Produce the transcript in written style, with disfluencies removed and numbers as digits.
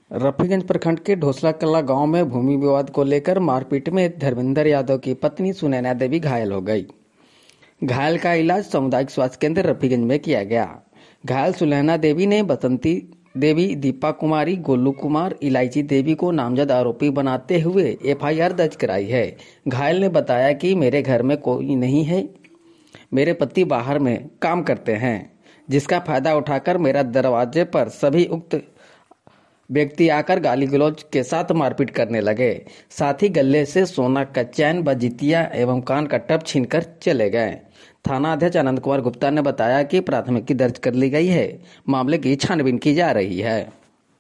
रफीगंज प्रखंड के ढोसला कला गांव में भूमि विवाद को लेकर मारपीट में धर्मेंद्र यादव की पत्नी सुनैना देवी घायल हो गई। घायल का इलाज सामुदायिक स्वास्थ्य केंद्र रफीगंज में किया गया। घायल सुनैना देवी ने बसंती देवी, दीपा कुमारी, गोलू कुमार, इलायची देवी को नामजद आरोपी बनाते हुए एफआईआर दर्ज कराई है। घायल ने बताया कि मेरे घर में कोई नहीं है, मेरे पति बाहर में काम करते हैं, जिसका फायदा उठाकर मेरा दरवाजे पर सभी उक्त व्यक्ति आकर गाली गलौज के साथ मारपीट करने लगे। साथ ही गले से सोना का चैन, बजितिया एवं कान का टप छीनकर चले गए। थाना अध्यक्ष आनंद कुमार गुप्ता ने बताया कि प्राथमिकी दर्ज कर ली गई है, मामले की छानबीन की जा रही है।